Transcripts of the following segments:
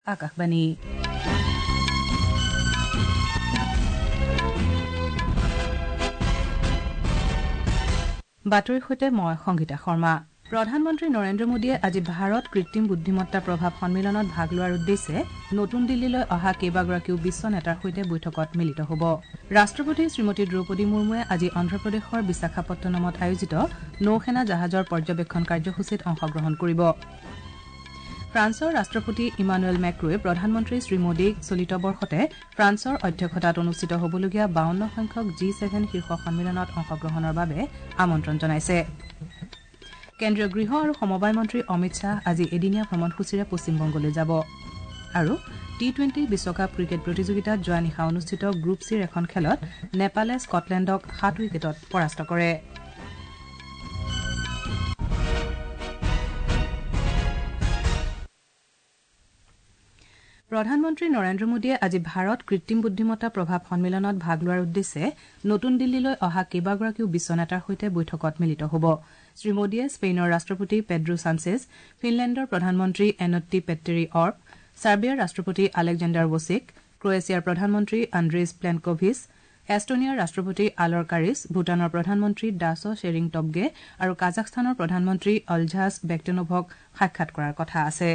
আকাশবাণী বাতৰিৰ সৈতে মই সংগীতা শৰ্মা। প্ৰধানমন্ত্ৰী নৰেন্দ্ৰ মোদীয়ে আজি ভাৰত কৃত্ৰিম বুদ্ধিমত্তা প্ৰভাৱ সন্মিলনত ভাগ লোৱাৰ উদ্দেশ্যে নতুন দিল্লীলৈ অহা কেইবাগৰাকীও বিশ্ব নেতাৰ সৈতে বৈঠকত মিলিত হ'ব। ৰাষ্ট্ৰপতি শ্ৰীমতী দ্ৰৌপদী মুৰ্মুৱে আজি অন্ধ্ৰপ্ৰদেশৰ বিশাখাপট্টনমত আয়োজিত নৌসেনা জাহাজৰ পৰ্যবেক্ষণ কাৰ্যসূচীত অংশগ্ৰহণ কৰিব। ফ্ৰান্সৰ ৰাষ্ট্ৰপতি ইমানুৱেল মেক্ৰয়ে প্ৰধানমন্ত্ৰী শ্ৰীমোদীক চলিত বৰ্ষতে ফ্ৰান্সৰ অধ্যক্ষতাত অনুষ্ঠিত হ'বলগীয়া 52 সংখ্যক G7 শীৰ্ষ সন্মিলনত অংশগ্ৰহণৰ বাবে আমন্ত্ৰণ জনাইছে। কেন্দ্ৰীয় গৃহ আৰু সমবায় মন্ত্ৰী অমিত শ্বাহ আজি এদিনীয়া ভ্ৰমণসূচীৰে পশ্চিমবংগলৈ যাব আৰু T20 বিশ্বকাপ ক্ৰিকেট প্ৰতিযোগিতাত যোৱা নিশা অনুষ্ঠিত গ্ৰুপ চিৰ এখন খেলত নেপালে স্কটলেণ্ডক 7 উইকেটত পৰাস্ত কৰে। প্ৰধানমন্ত্ৰী নৰেন্দ্ৰ মোদীয়ে আজি ভাৰত কৃত্ৰিম বুদ্ধিমত্তা প্ৰভাৱ সন্মিলনত ভাগ লোৱাৰ উদ্দেশ্যে নতুন দিল্লীলৈ অহা কেইবাগৰাকীও বিশ্ব নেতাৰ সৈতে বৈঠকত মিলিত হ'ব। শ্ৰীমোদীয়ে স্পেইনৰ ৰাষ্ট্ৰপতি পেড্ৰো ছানচেজ, ফিনলেণ্ডৰ প্ৰধানমন্ত্ৰী এনট্টি পেট্টেৰী অৰ্প, ছাৰ্বিয়াৰ ৰাষ্ট্ৰপতি আলেকজেণ্ডাৰ ৱচিক, ক্ৰৱেছিয়াৰ প্ৰধানমন্ত্ৰী আন্দ্ৰেছ প্লেনকোভিচ, এষ্টনিয়াৰ ৰাষ্ট্ৰপতি আলৰ কাৰিছ, ভূটানৰ প্ৰধানমন্ত্ৰী ডাছ শ্বেৰিং টবগে আৰু কাজাখস্তানৰ প্ৰধানমন্ত্ৰী অলঝাছ বেকটেনভক সাক্ষাৎ কৰাৰ কথা আছে।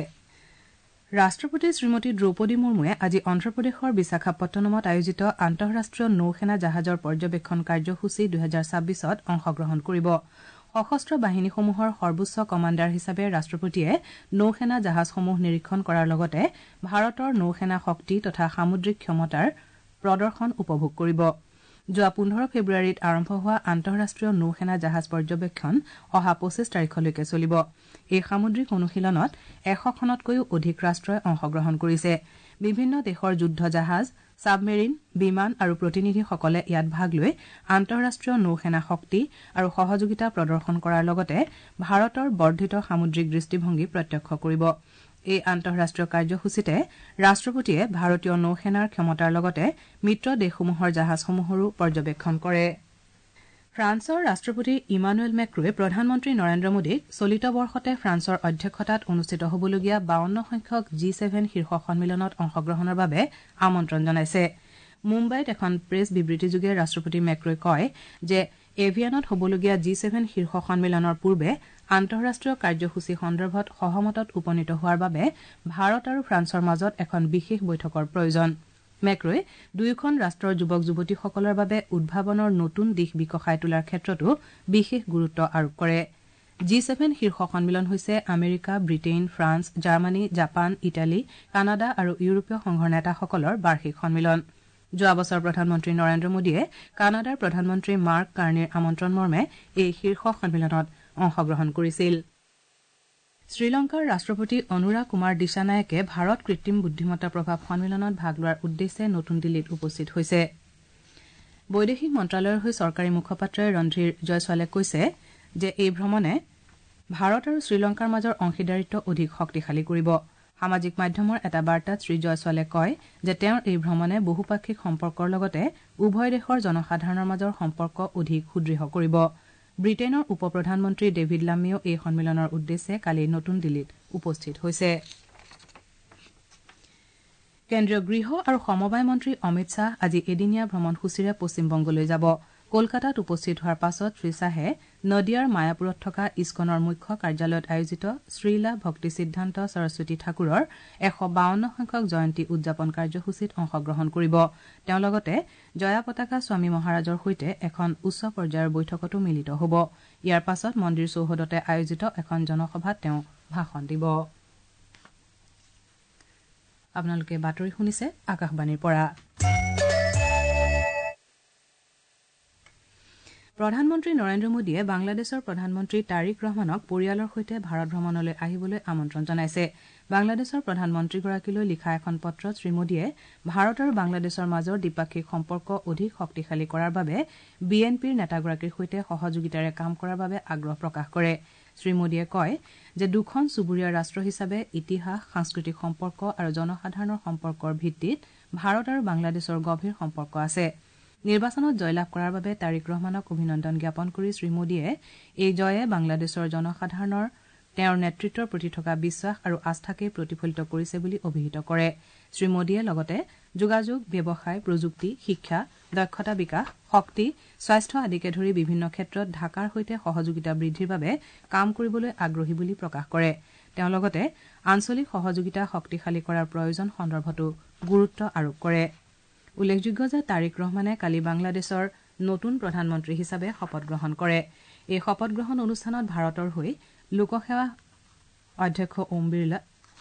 ৰাষ্ট্ৰপতি শ্ৰীমতী দ্ৰৌপদী মুৰ্মুৱে আজি অন্ধ্ৰপ্ৰদেশৰ বিশাখাপট্টনমত আয়োজিত আন্তঃৰাষ্ট্ৰীয় নৌসেনা জাহাজৰ পৰ্যবেক্ষণ কাৰ্যসূচী 2026ত অংশগ্ৰহণ কৰিব। সশস্ত্ৰ বাহিনীসমূহৰ সৰ্বোচ্চ কমাণ্ডাৰ হিচাপে ৰাষ্ট্ৰপতিয়ে নৌসেনা জাহাজসমূহ নিৰীক্ষণ কৰাৰ লগতে ভাৰতৰ নৌসেনা শক্তি তথা সামুদ্ৰিক ক্ষমতাৰ প্ৰদৰ্শন উপভোগ কৰিব। যোৱা 15 ফেব্ৰুৱাৰীত আৰম্ভ হোৱা আন্তঃৰাষ্ট্ৰীয় নৌসেনা জাহাজ পৰ্যবেক্ষণ অহা 25 তাৰিখলৈকে চলিব। এই সামুদ্ৰিক অনুশীলনত 100খনতকৈও অধিক ৰাষ্ট্ৰই অংশগ্ৰহণ কৰিছে। বিভিন্ন দেশৰ যুদ্ধ জাহাজ, ছাবমেৰিন, বিমান আৰু প্ৰতিনিধিসকলে ইয়াত ভাগ লৈ আন্তঃৰাষ্ট্ৰীয় নৌসেনা শক্তি আৰু সহযোগিতা প্ৰদৰ্শন কৰাৰ লগতে ভাৰতৰ বৰ্ধিত সামুদ্ৰিক দৃষ্টিভংগী প্ৰত্যক্ষ কৰিব। এই আন্তঃৰাষ্ট্ৰীয় কাৰ্যসূচীতে ৰাষ্ট্ৰপতিয়ে ভাৰতীয় নৌসেনাৰ ক্ষমতাৰ লগতে মিত্ৰ দেশসমূহৰ জাহাজসমূহৰো পৰ্যবেক্ষণ কৰে। ফ্ৰান্সৰ ৰাষ্ট্ৰপতি ইমানুৱেল মেক্ৰয়ে প্ৰধানমন্ত্ৰী নৰেন্দ্ৰ মোদীক চলিত বৰ্ষতে ফ্ৰান্সৰ অধ্যক্ষতাত অনুষ্ঠিত হ'বলগীয়া 52 সংখ্যক G7 শীৰ্ষ সন্মিলনত অংশগ্ৰহণৰ বাবে আমন্ত্ৰণ জনাইছে। মুম্বাইত এখন প্ৰেছ বিবৃতিযোগে ৰাষ্ট্ৰপতি মেক্ৰয়ে কয় যে এভিয়ানত হ'বলগীয়া G7 শীৰ্ষ সন্মিলনৰ পূৰ্বে আন্তঃৰাষ্ট্ৰীয় কাৰ্যসূচী সন্দৰ্ভত সহমতত উপনীত হোৱাৰ বাবে ভাৰত আৰু ফ্ৰান্সৰ মাজত এখন বিশেষ বৈঠকৰ প্ৰয়োজন। মেক্ৰয়ে দুয়োখন ৰাষ্ট্ৰৰ যুৱক যুৱতীসকলৰ বাবে উদ্ভাৱনৰ নতুন দিশ বিকশাই তোলাৰ ক্ষেত্ৰতো বিশেষ গুৰুত্ব আৰোপ কৰে। G7 শীৰ্ষ সন্মিলন হৈছে America, Britain, France, Germany, Japan, Italy, Canada আৰু ইউৰোপীয় সংঘৰ নেতাসকলৰ বাৰ্ষিক সন্মিলন। যোৱা বছৰ প্ৰধানমন্ত্ৰী নৰেন্দ্ৰ মোদীয়ে কানাডাৰ প্ৰধানমন্ত্ৰী মাৰ্ক কাৰ্ণিৰ আমন্ত্ৰণ মৰ্মে এই শীৰ্ষ সন্মিলনত অংশগ্ৰহণ কৰিছিল। শ্ৰীলংকাৰ ৰাষ্ট্ৰপতি অনুৰা কুমাৰ দিশানায়কে ভাৰত কৃত্ৰিম বুদ্ধিমত্তা প্ৰভাৱ সন্মিলনত ভাগ লোৱাৰ উদ্দেশ্যে নতুন দিল্লীত উপস্থিত হৈছে। বৈদেশিক মন্ত্ৰালয়ৰ হৈ চৰকাৰী মুখপাত্ৰ ৰণধীৰ জয়ছোৱালে কৈছে যে এই ভ্ৰমণে ভাৰত আৰু শ্ৰীলংকাৰ মাজৰ অংশীদাৰিত্ব অধিক শক্তিশালী কৰিব। সামাজিক মাধ্যমৰ এটা বাৰ্তাত শ্ৰী জয়ছোৱালে কয় যে তেওঁৰ এই ভ্ৰমণে বহুপাক্ষিক সম্পৰ্কৰ লগতে উভয় দেশৰ জনসাধাৰণৰ মাজৰ সম্পৰ্ক অধিক সুদৃঢ় কৰিব। ব্ৰিটেইনৰ উপ প্ৰধানমন্ত্ৰী ডেভিড লামিও এই সন্মিলনৰ উদ্দেশ্যে কালি নতুন দিল্লীত উপস্থিত হৈছে। কেন্দ্ৰীয় গৃহ আৰু সমবায় মন্ত্ৰী অমিত শ্বাহ আজি এদিনীয়া ভ্ৰমণসূচীৰে পশ্চিমবংগলৈ যাব। কলকাতাত উপস্থিত হোৱাৰ পাছত শ্ৰীশ্বাহে নদিয়াৰ মায়াপুৰত থকা ইস্কনৰ মুখ্য কাৰ্যালয়ত আয়োজিত শ্ৰীলা ভক্তি সিদ্ধান্ত সৰস্বতী ঠাকুৰৰ 152 সংখ্যক জয়ন্তী উদযাপন কাৰ্যসূচীত অংশগ্ৰহণ কৰিব। তেওঁ লগতে জয়া পতাকা স্বামী মহাৰাজৰ সৈতে এখন উচ্চ পৰ্যায়ৰ বৈঠকতো মিলিত হ'ব। ইয়াৰ পাছত মন্দিৰ চৌহদতে আয়োজিত এখন জনসভাত তেওঁ ভাষণ দিব। আপোনালোকে বাতৰি শুনিছে আকাশবাণীৰ পৰা। প্ৰধানমন্ত্ৰী নৰেন্দ্ৰ মোদীয়ে বাংলাদেশৰ প্ৰধানমন্ত্ৰী তাৰিক ৰহমানক পৰিয়ালৰ সৈতে ভাৰত ভ্ৰমণলৈ আহিবলৈ আমন্ত্ৰণ জনাইছে। বাংলাদেশৰ প্ৰধানমন্ত্ৰীগৰাকীলৈ লিখা এখন পত্ৰত শ্ৰীমোদীয়ে ভাৰত আৰু বাংলাদেশৰ মাজৰ দ্বিপাক্ষিক সম্পৰ্ক অধিক শক্তিশালী কৰাৰ বাবে বিএনপিৰ নেতাগৰাকীৰ সৈতে সহযোগিতাৰে কাম কৰাৰ বাবে আগ্ৰহ প্ৰকাশ কৰে। শ্ৰীমোদীয়ে কয় যে দুখন চুবুৰীয়া ৰাষ্ট্ৰ হিচাপে ইতিহাস, সাংস্কৃতিক সম্পৰ্ক আৰু জনসাধাৰণৰ সম্পৰ্কৰ ভিত্তিত ভাৰত আৰু বাংলাদেশৰ গভীৰ সম্পৰ্ক আছে। নিৰ্বাচনত জয়লাভ কৰাৰ বাবে তাৰিক ৰহমানক অভিনন্দন জ্ঞাপন কৰি শ্ৰীমোদীয়ে এই জয়ে বাংলাদেশৰ জনসাধাৰণৰ তেওঁৰ নেতৃত্বৰ প্ৰতি থকা বিশ্বাস আৰু আস্থাকে প্ৰতিফলিত কৰিছে বুলি অভিহিত কৰে শ্ৰীমোদীয়ে লগতে যোগাযোগ ব্যৱসায় প্ৰযুক্তি শিক্ষা দক্ষতা বিকাশ শক্তি স্বাস্থ্য আদিকে ধৰি বিভিন্ন ক্ষেত্ৰত ঢাকাৰ সৈতে সহযোগিতা বৃদ্ধিৰ বাবে কাম কৰিবলৈ আগ্ৰহী বুলি প্ৰকাশ কৰে তেওঁ লগতে আঞ্চলিক সহযোগিতা শক্তিশালী কৰাৰ প্ৰয়োজন সন্দৰ্ভতো গুৰুত্ব আৰোপ কৰে উল্লেখযোগ্য যে তাৰিক ৰহমানে কালি বাংলাদেশৰ নতুন প্ৰধানমন্ত্ৰী হিচাপে শপত গ্ৰহণ কৰে এই শপত গ্ৰহণ অনুষ্ঠানত ভাৰতৰ হৈ লোকসেৱা অধ্যক্ষ ওম বিৰলা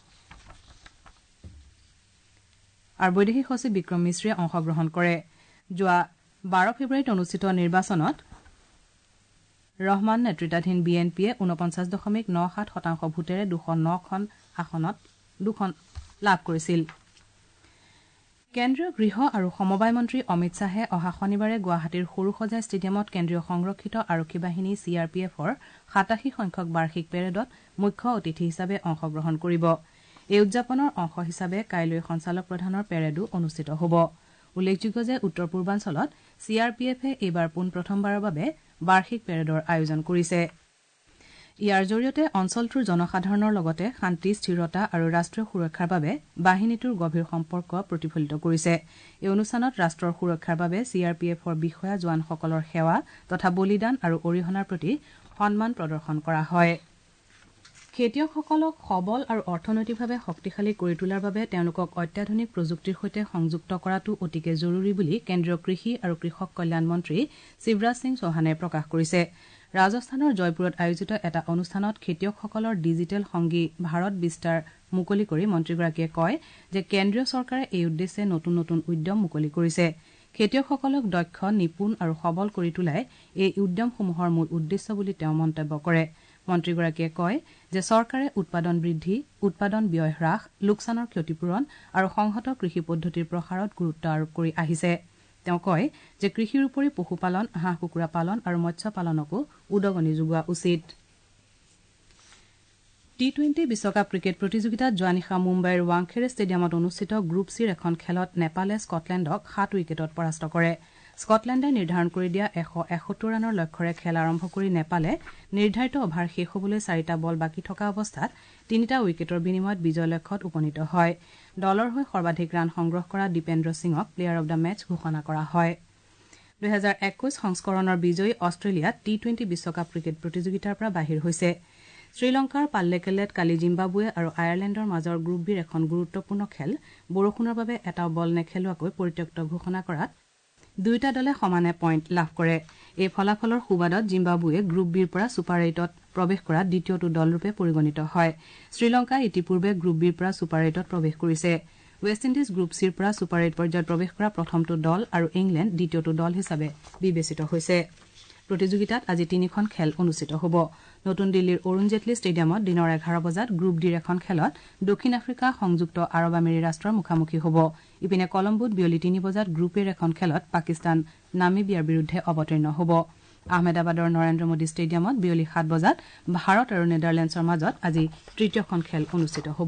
আৰু বৈদেশিক সচিব বিক্ৰম মিশ্ৰে অংশগ্ৰহণ কৰে যোৱা 12 ফেব্ৰুৱাৰীত অনুষ্ঠিত নিৰ্বাচনত ৰহমান নেতৃত্বাধীন বিএনপিয়ে 49.97% ভোটেৰে 209খন আসনত 2খন লাভ কৰিছিল কেন্দ্ৰীয় গৃহ আৰু সমবায় মন্ত্ৰী অমিত শ্বাহে অহা শনিবাৰে গুৱাহাটীৰ সৰুসজাই ষ্টেডিয়ামত কেন্দ্ৰীয় সংৰক্ষিত আৰক্ষী বাহিনী চিআৰপিএফৰ 87 সংখ্যক বাৰ্ষিক পেৰেডত মুখ্য অতিথি হিচাপে অংশগ্ৰহণ কৰিব এই উদযাপনৰ অংশ হিচাপে কাইলৈ সঞ্চালক প্ৰধানৰ পেৰেডো অনুষ্ঠিত হ'ব উল্লেখযোগ্য যে উত্তৰ পূৰ্বাঞ্চলত চিআৰপিএফে এইবাৰ প্ৰথমবাৰৰ বাবে বাৰ্ষিক পেৰেডৰ আয়োজন কৰিছে ইয়াৰ জৰিয়তে অঞ্চলটোৰ জনসাধাৰণৰ লগতে শান্তি স্থিৰতা আৰু ৰাষ্ট্ৰীয় সুৰক্ষাৰ বাবে বাহিনীটোৰ গভীৰ সম্পৰ্ক প্ৰতিফলিত কৰিছে এই অনুষ্ঠানত ৰাষ্ট্ৰৰ সুৰক্ষাৰ বাবে চিআৰপিএফৰ বিষয়া জোৱানসকলৰ সেৱা তথা বলিদান আৰু অৰিহণাৰ প্ৰতি সন্মান প্ৰদৰ্শন কৰা হয় খেতিয়কসকলক সবল আৰু অৰ্থনৈতিকভাৱে শক্তিশালী কৰি তোলাৰ বাবে তেওঁলোকক অত্যাধুনিক প্ৰযুক্তিৰ সৈতে সংযুক্ত কৰাটো অতিকে জৰুৰী বুলি কেন্দ্ৰীয় কৃষি আৰু কৃষক কল্যাণ মন্ত্ৰী শিৱৰাজ সিং চৌহানে প্ৰকাশ কৰিছে ৰাজস্থানৰ জয়পুৰত আয়োজিত এটা অনুষ্ঠানত খেতিয়কসকলৰ ডিজিটেল সংগী ভাৰত বিস্তাৰ মুকলি কৰি মন্ত্ৰীগৰাকীয়ে কয় যে কেন্দ্ৰীয় চৰকাৰে এই উদ্দেশ্যে নতুন নতুন উদ্যম মুকলি কৰিছে খেতিয়কসকলক দক্ষ নিপুণ আৰু সবল কৰি তোলাই এই উদ্যমসমূহৰ মূল উদ্দেশ্য বুলি তেওঁ মন্তব্য কৰে মন্ত্ৰীগৰাকীয়ে কয় যে চৰকাৰে উৎপাদন বৃদ্ধি উৎপাদন ব্যয় হ্ৰাস লোকচানৰ ক্ষতিপূৰণ আৰু সংহত কৃষি পদ্ধতিৰ প্ৰসাৰত গুৰুত্ব আৰোপ কৰি আহিছে তেওঁ কয় যে কৃষিৰ উপৰি পশুপালন হাঁহ কুকুৰা পালন আৰু মৎস্য পালনকো উদগনি যোগোৱা উচিত টি-20 বিশ্বকাপ ক্ৰিকেট প্ৰতিযোগিতাত যোৱা নিশা মুম্বাইৰ ৱাংখেড়ে ষ্টেডিয়ামত অনুষ্ঠিত গ্ৰুপ চিৰ এখন খেলত নেপালে স্কটলেণ্ডক 7 উইকেটত পৰাস্ত কৰে স্কটলেণ্ডে নিৰ্ধাৰণ কৰি দিয়া 171 ৰানৰ লক্ষ্যৰে খেল আৰম্ভ কৰি নেপালে নিৰ্ধাৰিত অভাৰ শেষ হ'বলৈ 4টা বল বাকী থকা অৱস্থাত 3টা উইকেটৰ বিনিময়ত বিজয় লক্ষ্যত উপনীত হয় দলৰ হৈ সৰ্বাধিক ৰান সংগ্ৰহ কৰা দীপেন্দ্ৰ সিঙক প্লেয়াৰ অব দ্য মেচ ঘোষণা কৰা হয় 2021 সংস্কৰণৰ বিজয়ী অষ্ট্ৰেলিয়া টি-20 বিশ্বকাপ ক্ৰিকেট প্ৰতিযোগিতাৰ পৰা বাহিৰ হৈছে শ্ৰীলংকাৰ পাল্লেকেল্লেত কালি জিম্বাবুৱে আৰু আয়াৰলেণ্ডৰ মাজৰ গ্ৰুপ বিৰ এখন গুৰুত্বপূৰ্ণ খেল বৰষুণৰ বাবে এটা বল নেখেলুৱাকৈ পৰিত্যক্ত ঘোষণা কৰাত দুয়োটা দলে সমানে পইণ্ট লাভ কৰে এই ফলাফলৰ সুবাদত জিম্বাবুৱে গ্ৰুপ বিৰ পৰা ছুপাৰ 8ত প্ৰৱেশ কৰা দ্বিতীয়টো দলৰূপে পৰিগণিত হয় শ্ৰীলংকা ইতিপূৰ্বে গ্ৰুপ বিৰ পৰা ছুপাৰ 8ত প্ৰৱেশ কৰিছে ৱেষ্ট ইণ্ডিজ গ্ৰুপ চিৰ পৰা ছুপাৰ 8 পৰ্যায়ত প্ৰৱেশ কৰা প্ৰথমটো দল আৰু ইংলেণ্ড দ্বিতীয়টো দল হিচাপে বিবেচিত হৈছে প্ৰতিযোগিতাত আজি 3খন খেল অনুষ্ঠিত হ'ব নতুন দিল্লীৰ অৰুণ জেটলী ষ্টেডিয়ামত দিনৰ 11 বজাত গ্ৰুপ ডিৰ এখন খেলত দক্ষিণ আফ্ৰিকা সংযুক্ত আৰৱ আমিৰি ৰাষ্ট্ৰৰ মুখামুখি হ'ব ইপিনে কলম্বোত বিয়লি 3 বজাত গ্ৰুপ এৰ এখন খেলত পাকিস্তান নামিবিয়াৰ বিৰুদ্ধে অৱতীৰ্ণ হ'ব আহমেদাবাদৰ নৰেন্দ্ৰ মোদী ষ্টেডিয়ামত বিয়লি 7 বজাত ভাৰত আৰু নেদাৰলেণ্ডছৰ মাজত আজি তৃতীয়খন খেল অনুষ্ঠিত হ'ব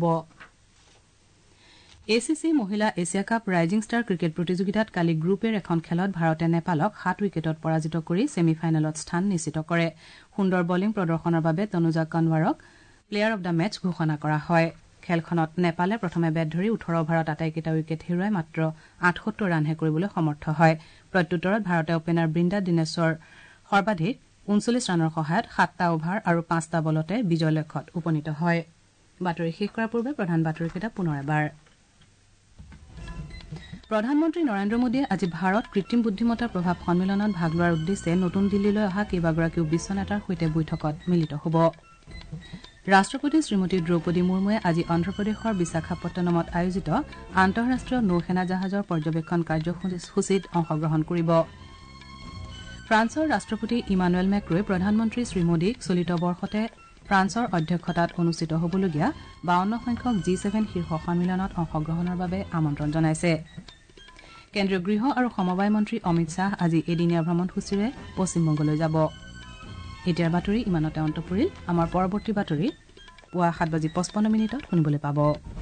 এচিচি মহিলা Asia cup rising star cricket প্ৰতিযোগিতাত কালি গ্ৰুপ এৰ এখন খেলত ভাৰতে নেপালক 7 উইকেটত পৰাজিত কৰি ছেমিফাইনেলত স্থান নিশ্চিত কৰে সুন্দৰ বলিং প্ৰদৰ্শনৰ বাবে তনুজা কনৱাৰক প্লেয়াৰ অব দ্য মেচ ঘোষণা কৰা হয় খেলখনত নেপালে প্ৰথমে বেট ধৰি 18 অভাৰত আটাইকেইটা উইকেট হেৰুৱাই মাত্ৰ 78 ৰানহে কৰিবলৈ সমৰ্থ হয় প্ৰত্যুত্তৰত ভাৰতে অপেনাৰ বৃন্দা দিনেশ্বৰ সৰ্বাধিক 39 ৰানৰ সহায়ত 7টা অভাৰ আৰু 5টা বলতে বিজয় লক্ষ্যত উপনীত হয় বাতৰি শেষ কৰাৰ পূৰ্বে প্ৰধান বাতৰিকেইটা পুনৰ এবাৰ প্ৰধানমন্ত্ৰী নৰেন্দ্ৰ মোদীয়ে আজি ভাৰত কৃত্ৰিম বুদ্ধিমত্তাৰ প্ৰভাৱ সন্মিলনত ভাগ লোৱাৰ উদ্দেশ্যে নতুন দিল্লীলৈ অহা কেইবাগৰাকীও বিশ্ব নেতাৰ সৈতে বৈঠকত মিলিত হ'ব ৰাষ্ট্ৰপতি শ্ৰীমতী দ্ৰৌপদী মুৰ্মুৱে আজি অন্ধ্ৰপ্ৰদেশৰ বিশাখাপট্টনমত আয়োজিত আন্তঃৰাষ্ট্ৰীয় নৌসেনা জাহাজৰ পৰ্যবেক্ষণ কাৰ্যসূচীত অংশগ্ৰহণ কৰিব ফ্ৰান্সৰ ৰাষ্ট্ৰপতি ইমানুৱেল মেক্ৰ'ই প্ৰধানমন্ত্ৰী শ্ৰী মোদীক চলিত বৰ্ষতে ফ্ৰান্সৰ অধ্যক্ষতাত অনুষ্ঠিত হ'বলগীয়া 52 সংখ্যক G7 শীৰ্ষ সন্মিলনত অংশগ্ৰহণৰ বাবে আমন্ত্ৰণ জনাইছে কেন্দ্ৰীয় গৃহ আৰু সমবায় মন্ত্ৰী অমিত শ্বাহ আজি এদিনীয়া ভ্ৰমণসূচীৰে পশ্চিমবংগলৈ যাব এতিয়াৰ বাতৰি ইমানতে অন্ত পৰিল আমাৰ পৰৱৰ্তী বাতৰি পুৱা 7:55 শুনিবলৈ পাব